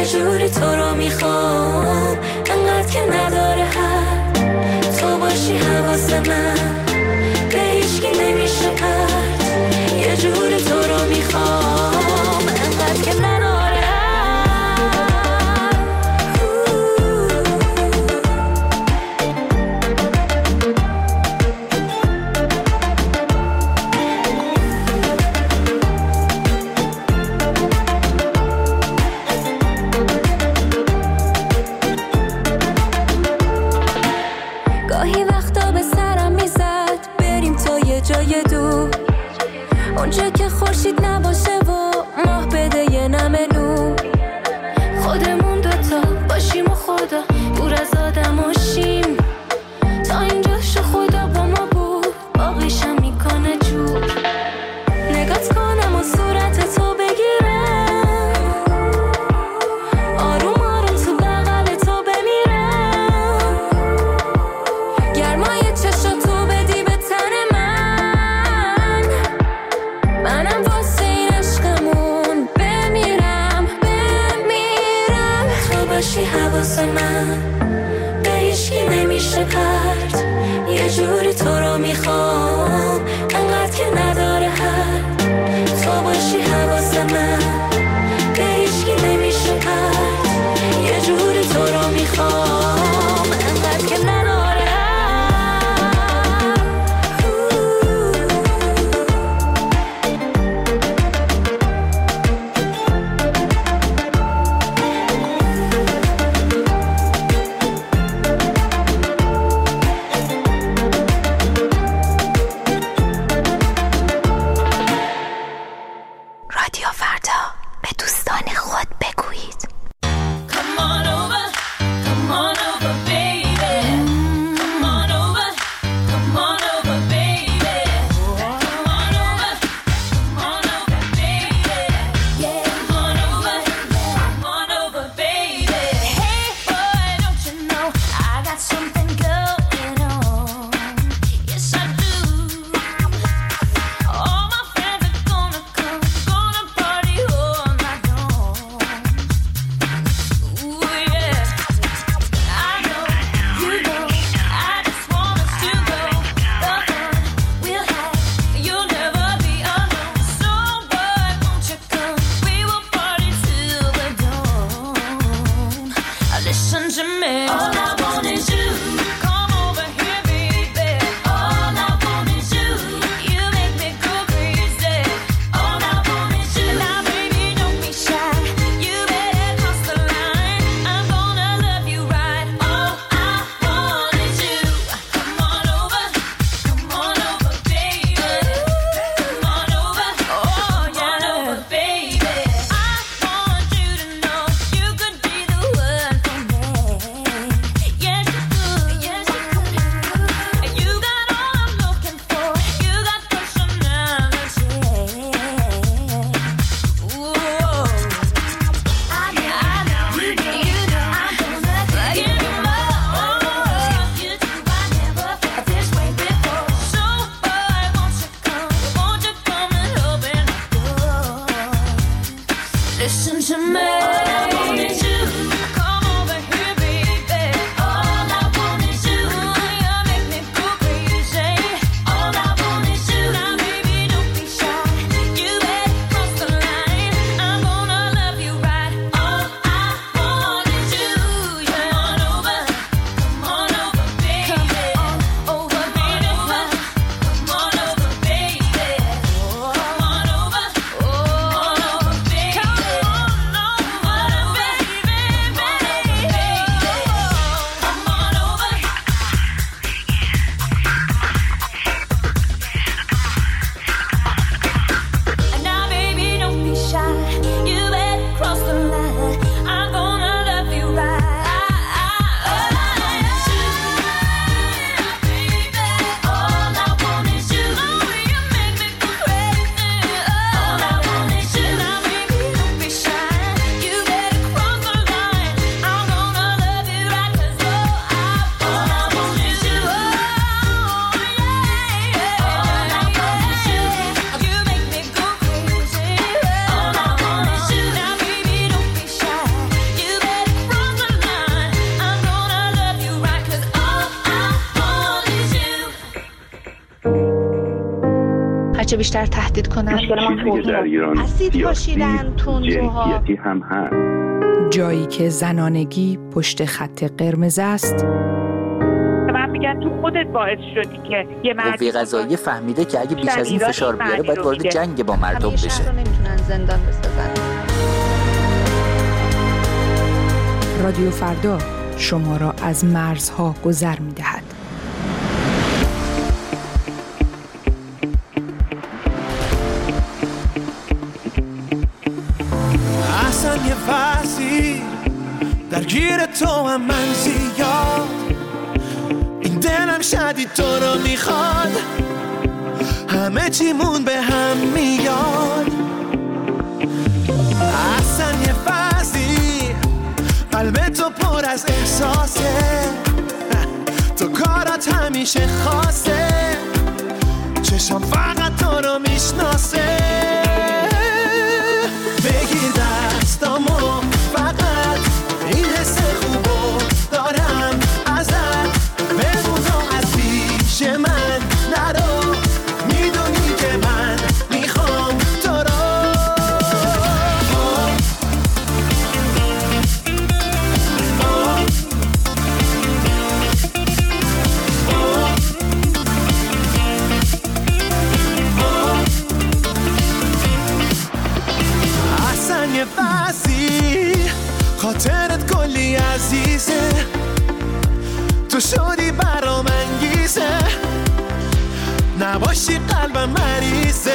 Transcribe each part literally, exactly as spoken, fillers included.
جوری تو رو میخوام انقدر که نداره حد، تو باشی حواس من به هیچکی نمیشه پرد، یه جوری تو رو میخوام انقدر که نداره حد. گاهی وقتا به سرم میزد بریم تا یه جای دور، اونجا که خورشید نباشه و ماه بده یه نمه نور، خودمون دوتا باشیم و خدا دور از آدم و شیم، تا اینجا شو خدا با ما بود باقیشم میکنه جور، نگات کنم و صورت تو بگیرم، آروم آروم تو بغل تو بمیرم، گرمای چشاتو بدی به تن من، منم واسه این عشقمون بمیرم بمیرم، تو باشی حواس من به هیچکی نمیشه پرد، یه جوری تو رو میخوام انقدر که نداره حد، تو باشی حواس من به هیچکی نمیشه پرد، یه جوری تو رو میخوام انقدر که نداره حد. رادیو فردا به دوستان خود بگویید. Come on over, come on over, baby. Come on over, come on over, baby. Come on over, come on over, baby. Yeah, come on over, come on over, baby. Hey boy, don't you know I got something going on? Yes I do. All my friends are gonna come, gonna party all night long. Ooh yeah, I know, you know, I just want us to go. The fun we'll have, you'll never be alone. So boy, won't you come? We will party till the dawn. Listen to me. All I want is you. Come over here, baby. All I want is you. You make me go crazy. All I want is you. Now, baby, don't be shy. You better cross the line. I'm gonna love you right. All I want is you. Come on over. Come on over, baby. Come on over. Oh, yeah. Come on over, baby. I want you to know you could be the one for me. Yes, you could. Yes, you could. You got all I'm looking for. You got personality. Ooh. I know, I know, you know, you know, I'm gonna give you more. You do, I never felt this way before. So, boy, won't you come? Won't you come and open the door? Listen to me. All I want is you. Come over here, baby. All I want is you. You make me go crazy. All I want is you. Now, baby, don't be shy. You better cross the line. I'm gonna love you right. All I want is you. Come on over. Come on over, baby. Come on over, baby. Come on over, baby. Come on over. Oh, baby. Come on over, baby. هرچه بیشتر تهدید کنن. چیزی که در ایران اسید پاشیدن، تندروها، جنسیتی هم هست. جایی که زنانگی پشت خط قرمز است. من میگن تو خودت باعث شدی که یه مرد قوه قضاییه فهمیده که اگه بیش از این فشار بیاره باید وارد جنگ با مردم بشه. شهر رو نمیتونن زندان بسازن. رادیو فردا شما را از مرزها گذر می‌دهد. اصلا یه فصلی درگیر تو هم من زیاد، این دلم شدید تو رو میخواد، همه چیمون به هم میاد. اصلا یه فصلی قلب تو پر از احساسه، تو کارات همیشه خاصه، چشم فقط تو رو میشناسه. بگیر دستامو فقط این حس خوبو دارم ازت، بمون و از پیش من نرو، میدونی که من میخوام تو رو. اصلا یه فصلی خاطرت کلی عزیزه، تو شدی برام انگیزه، نباشی قلبم مریضه.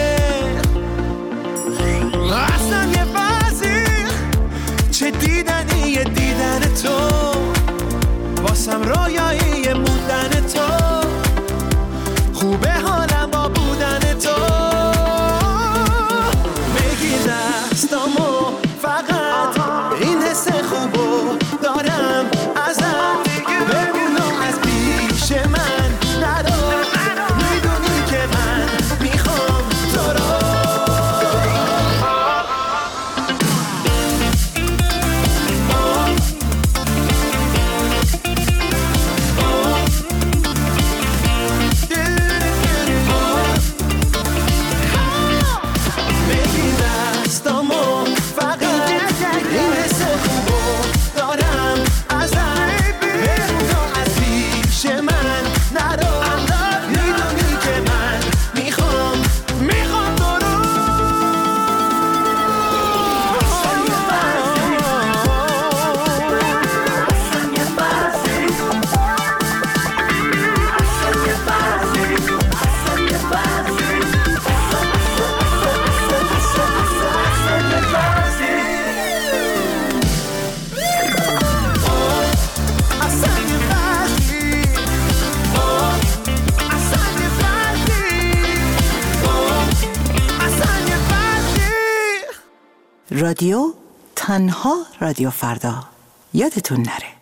اصلا یه فصلی چه دیدنیه دیدن تو، واسم رویایی موندن تو، خوبه حالم با بودن تو. بگیر دستامو فقط این حس خوبو دارم ازت، بمون و از پیش من نرو، میدونی که من میخوام تو رو. بگیر دستامو فقط این حس خوبو دارم ازت، بمون و از پیش من نرو، میدونی که من میخوام میخوام تو رو. رادیو تنها رادیو فردا، یادتون نره.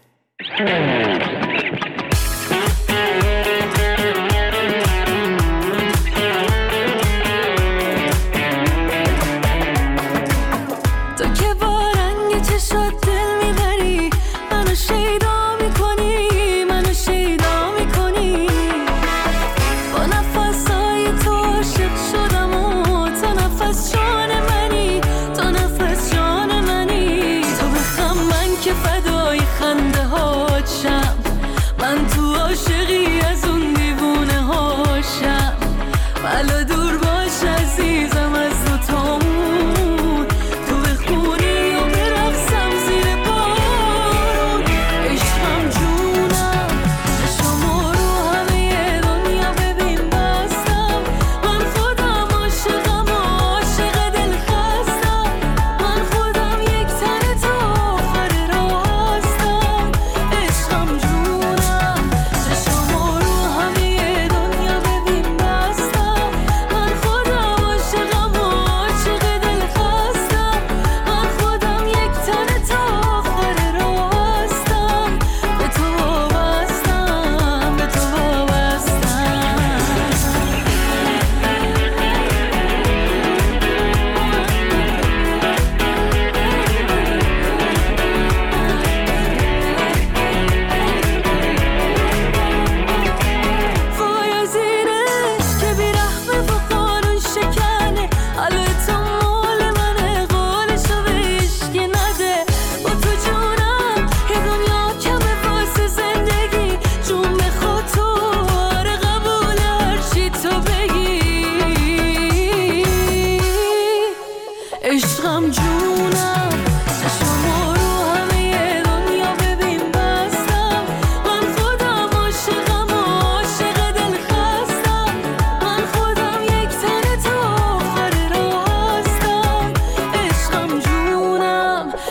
تو که با رنگ چشات دل میبری، منو شیدا میکنی، منو شیدا میکنی، با نفسای تو عاشق شدم و تو نفس جان منی، تو نفس جان منی. تو بخم من که فدای خنده هات شم، من تو عاشقی از اون دیوونه هاشم، بلا دور باش عزیزم از دوتامون، تو بخونی و برقصم زیر بارون، عشقم جونم شما رو همه دنیا ببین بستم، من خودم عاشقم و عاشق دل خستم، من خودم یک تن تو آخر راه،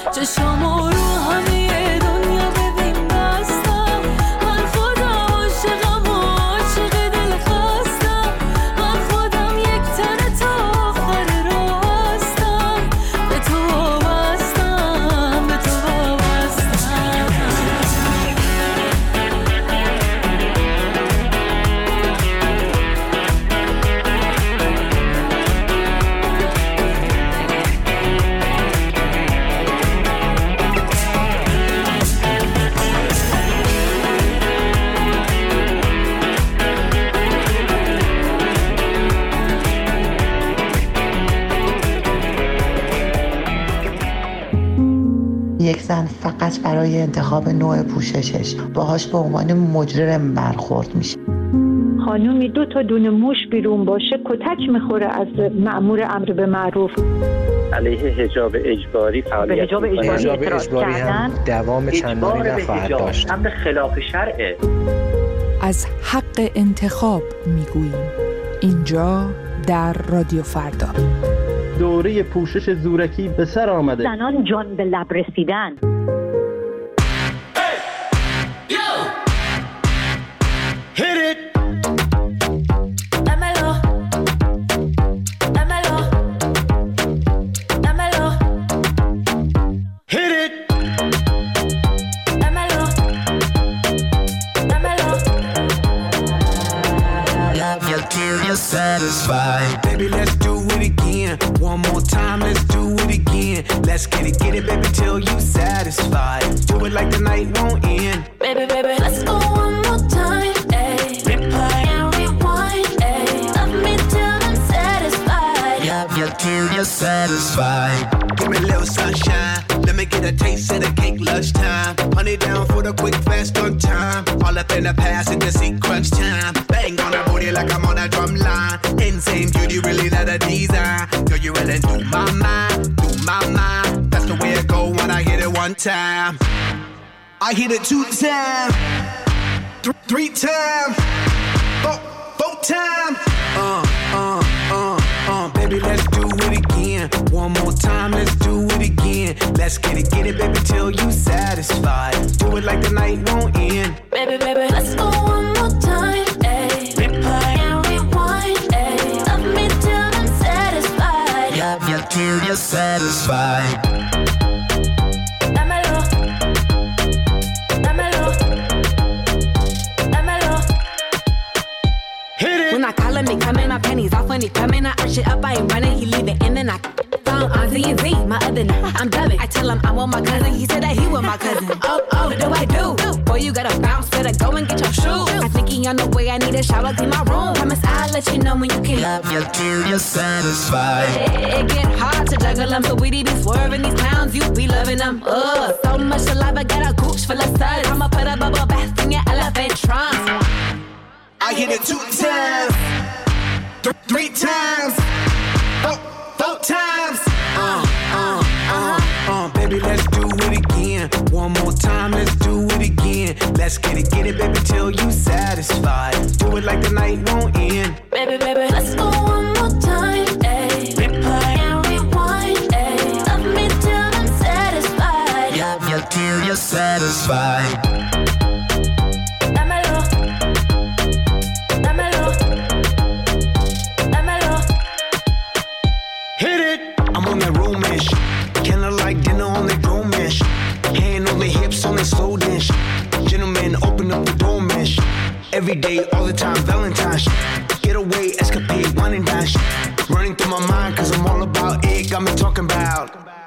چشامو رو همه دنیا ببین بستم من خودم عاشقم و عاشق دل خستم من خودم یک تنه تا آخر راه هستم به تو وابستم به تو وابستم یک زن فقط برای انتخاب نوع پوششش باهاش به عنوان مجرم برخورد میشه. خانومی دو تا دونه موش بیرون باشه کتک میخوره از مأمور امر به معروف. علیه حجاب اجباری فعالیت حجاب اجباری حجاب اجباری هم دوام چندانی نخواهد داشت. امر خلاف شرعه. از حق انتخاب میگوییم اینجا در رادیو فردا. دوره پوشش زورکی به سر آمده. زنان جان به لب رسیدن. Satisfied. Baby, let's do it again. One more time, let's do it again. Let's get it, get it, baby, till you satisfied. Do it like the night won't end. Baby, baby, let's go one more time, ayy. Replay and rewind, ayy. Love me till I'm satisfied. Love you till you're satisfied. Give me a little sunshine. Let me get a taste of the cake lunchtime. Honey down for the quick, fast on time. All up in the past and the sequence time. Bang on the booty like I'm on a drum line. Insane beauty, really that a design. Girl, you really do my mind, do my mind. That's the way it go when I hit it one time. I hit it two times, th- three times, four, four times. Uh, uh, uh, uh, baby, let's do it again. One more time, let's do it again. Let's get it, get it, baby, till you satisfied. Do it like the night won't end. Baby, baby, let's go one more time, ayy. Replay and rewind, ayy. Love me till I'm satisfied. Love you till you're satisfied. Dámelo, dámelo, dámelo. Hit it. When I call him, he coming, my panties off when he coming. I arch it up, I ain't running, he leave it in and I phone on Z and Z, my other n- I'm dubbing. I tell him I want my cousin, he said that he want my cousin. Oh, oh, what do I do? Boy, you gotta bounce, better go and get your shoes. I think he on the way, I need a shower, clean my room. Promise I'll let you know when you can. Love you till you're satisfied. It, it get hard to juggle them, so we be swerving these clowns, you be loving them. Ugh, so much saliva, got a gooch full of suds. I'ma put a bubble bath in your elephant trunk. I hit it two times, th- three times, four, four times. Uh, uh, uh, uh, baby, let's do it again. One more time, let's do it again. Let's get it, get it, baby, till you satisfied. Do it like the night won't end. Baby, baby, let's go one more time, ayy. Replay and rewind, ayy. Love me till I'm satisfied. Love you till you're satisfied. Dámelo, dámelo, dámelo. Hit it. I'm on that room-ish. Kinda like dinner on the dome-ish. Hand on the hips on the slow dish. Gentlemen, open up the door-ish. Every day, all the time, Valentine's. Get away, escapade, wine and dash. Running through my mind, cause I'm all about it. Got me talking about.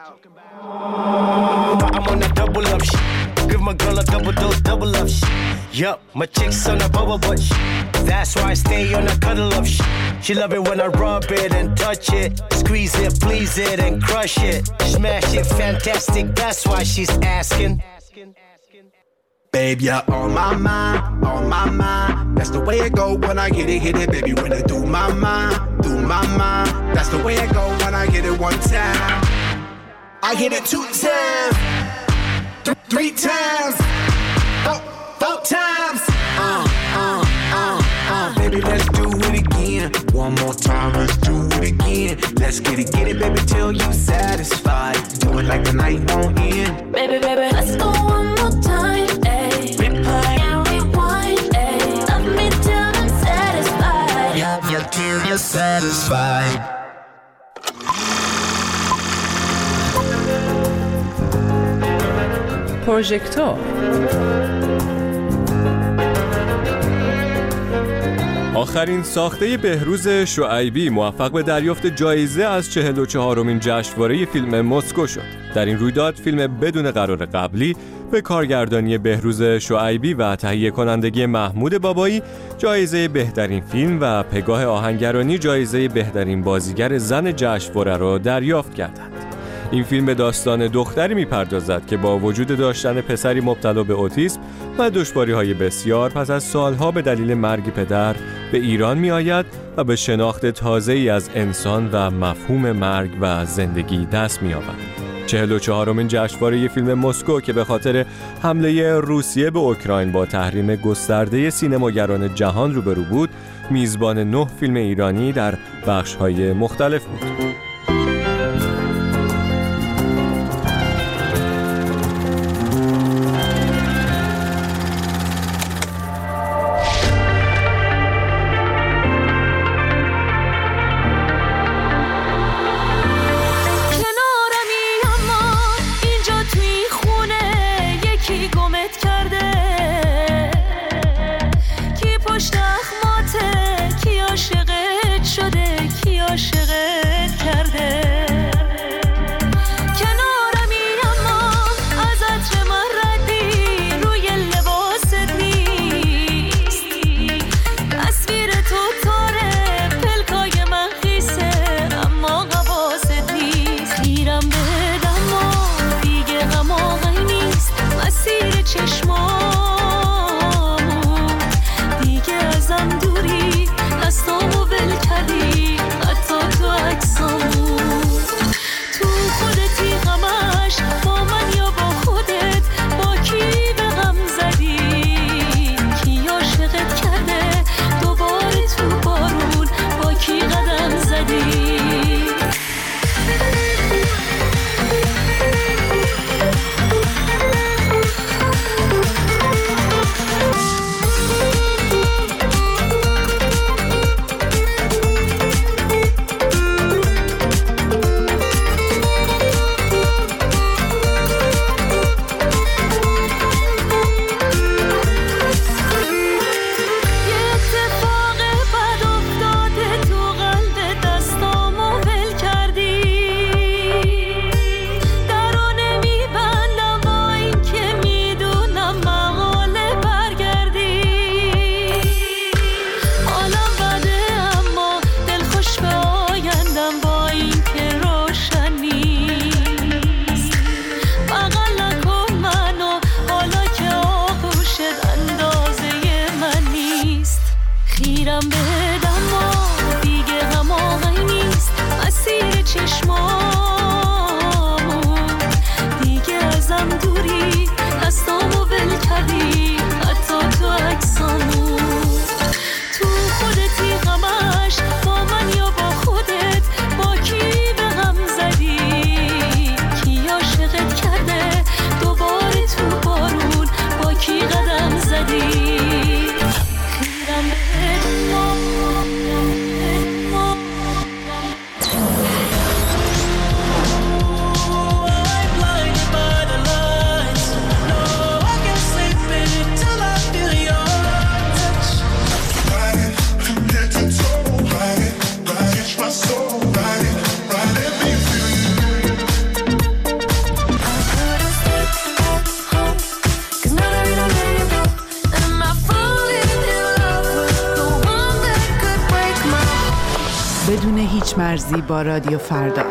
I'm on that double up shit. Give my girl a double dose, double up shit. Yup, my chick's on a bubble butt shit. That's why I stay on a cuddle up shit. She love it when I rub it and touch it. Squeeze it, please it, and crush it. Smash it, fantastic, that's why she's asking. Babe, you're on my mind, on my mind. That's the way it go when I hit it, hit it, baby. When I do my mind, do my mind. That's the way it go when I hit it one time. I hit it two times, th- three times, four, four times. Uh, uh, uh, uh. Baby, let's do it again. One more time, let's do it again. Let's get it, get it, baby, till you satisfied. Do it like the night won't end. baby, baby. Let's go one more time, ayy. Replay and rewind, ayy. Love me till I'm satisfied. Love you till you're satisfied. پروژکتور. آخرین ساخته بهروز شعیبی موفق به دریافت جایزه از چهل و چهارمین جشنواره فیلم مسکو شد. در این رویداد فیلم بدون قرار قبلی به کارگردانی بهروز شعیبی و تهیه کنندگی محمود بابایی جایزه بهترین فیلم و پگاه آهنگرانی جایزه بهترین بازیگر زن جشنواره را دریافت کردند. این فیلم به داستان دختری میپردازد که با وجود داشتن پسری مبتلا به اوتیسم و دشواری‌های بسیار پس از سالها به دلیل مرگ پدر به ایران میآید و به شناخت تازه‌ای از انسان و مفهوم مرگ و زندگی دست می‌یابد. چهل و چهارمین جشنواره فیلم مسکو که به خاطر حمله روسیه به اوکراین با تحریم گسترده سینماگران جهان روبرو بود، میزبان نه فیلم ایرانی در بخش‌های مختلف بود. بدون هیچ مرزی با رادیو فردا.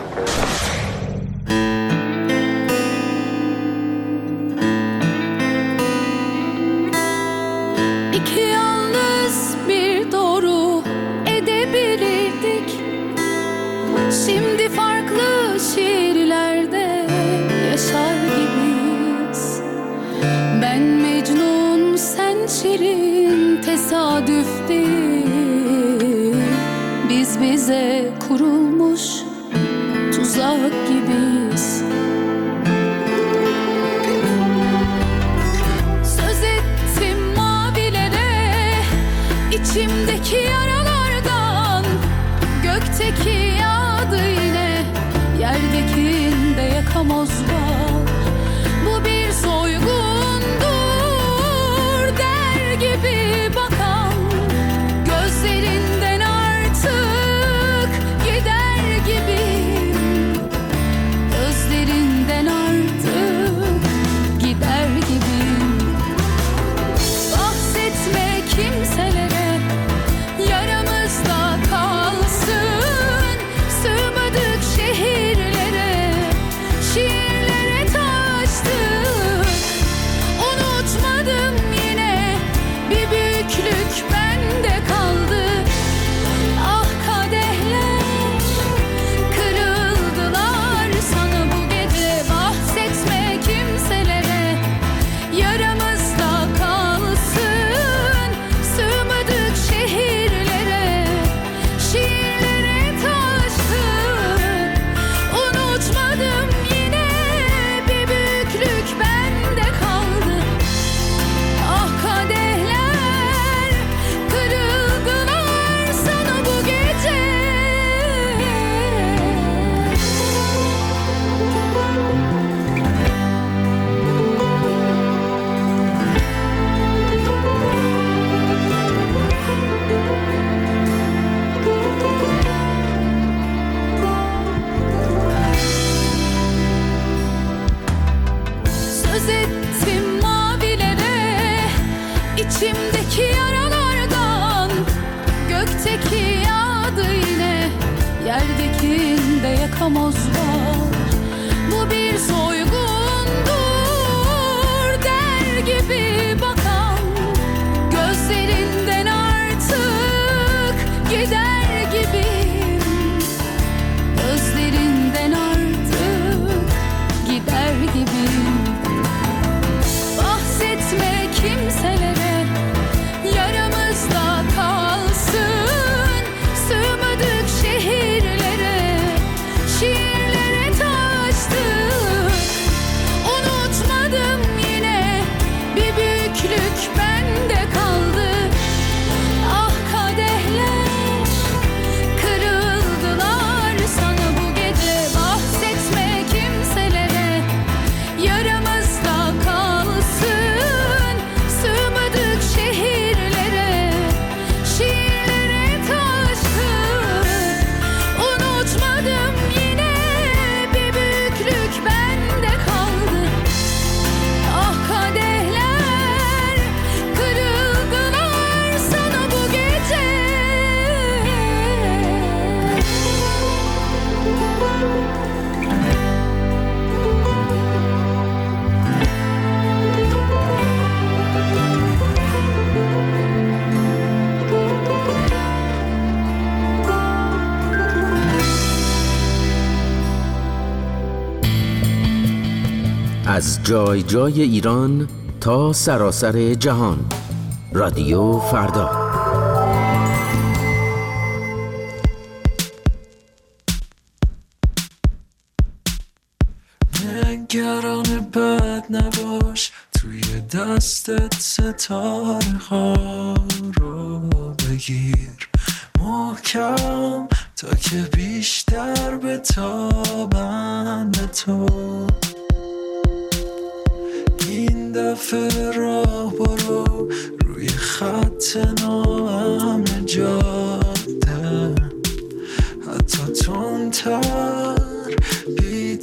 İki yalnız bir doğru edebilirdik. Şimdi farklı şehirlerde yaşar gibiyiz. Ben Mecnun, sen Şirin, tesadüf değil. Biz bize kurulmuş tuzak gibiyiz. Göz ettim mavilere, içimdeki yaralardan. Gökteki yağdı yine, yerdekinde yakamoz var. Bu bir soygundur der gibi bakan, gözlerinden artık gider gibiyim. Gözlerinden artık gider gibiyim. Bahsetme kimselere, yaramızda kalsın. Sığmadık şehirlere, şiirlere taştık. Unutmadım yine, bir büyüklük bende kaldı. Ah kadehler kırıldılar sana bu gece. Bahsetme kimselere, yaramızda kalsın. Sığmadık şehirlere, şiirlere taştık. Unutmadım yine, bir büyüklük bende kaldı. Ah kadehler kırıldılar sana bu gece. از جای جای ایران تا سراسر جهان، رادیو فردا. نگران بد نباش، توی دستت ستاره ها رو بگیر محکم تا که بیشتر بتابن به تو. این دفعه راه برو روی خط ناامن جاده، حتی تندتر بی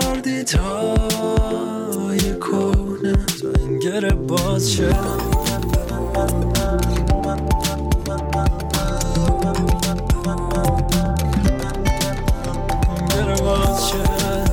تردیدهای کهنه تا این گره باز شه. گره باز شه.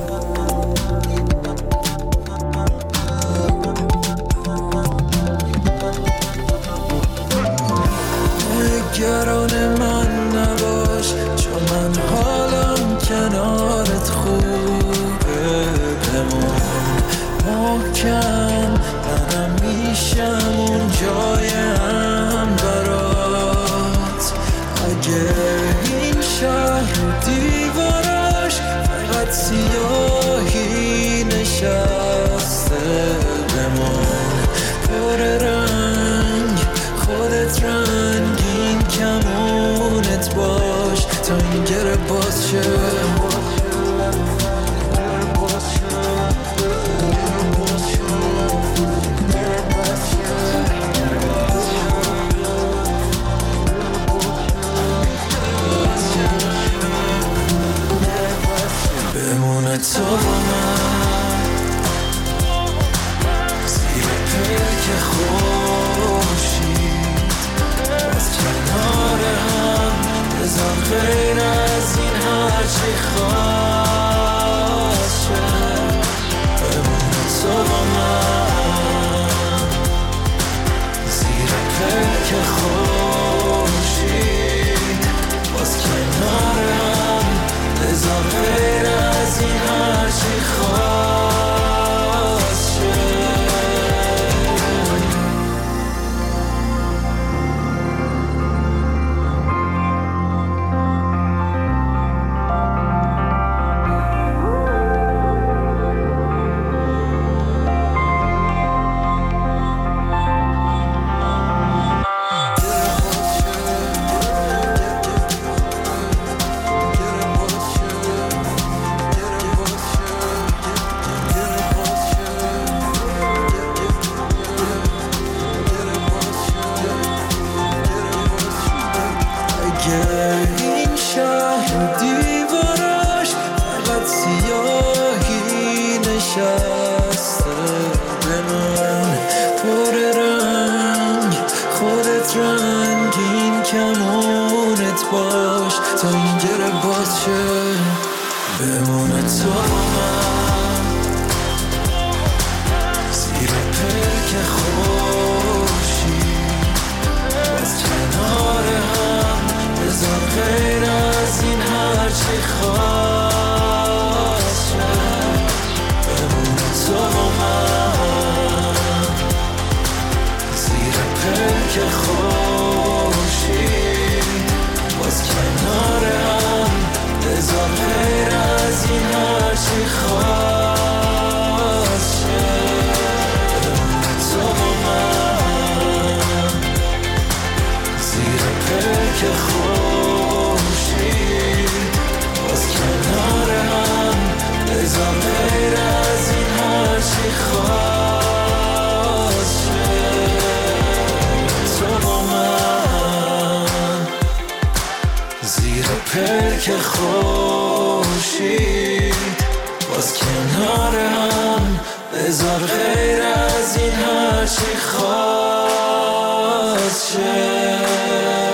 نگران من نباش، چون من حالم کنارت خوبه. بمون محکم، منم میشم اون جایم برات. اگه این شهر و دیوارش فقط سیاهی نشسته، بمون پر رنگ خودت رنگین کمونت باش تا این گره باز شه. بمونه تو با من زیر پلک خورشید، باز کنار هم بذار غیر از این هرچی خواست شه. بمونه تو با من زیر پلک خورشید، باز کنار هم بذار غیر از این هرچی خواست شه. این شهر دیوارش فقط سیاهی نشسته، باز شه بمونه تو من زیر پلک خوشی باز کنار هم بذار غیر از این هرچی خواست شه بمونه تو من زیر پلک خوشی باز کنار هم بذار غیر از این هرچی خواست شه بمونه تو من زیر پلک خوشی باز کنار هم بذار غیر از این هرچی خواست شه تو من زیر پلک خوشید باز کنار هم بذار غیر از این هرچی خواست شه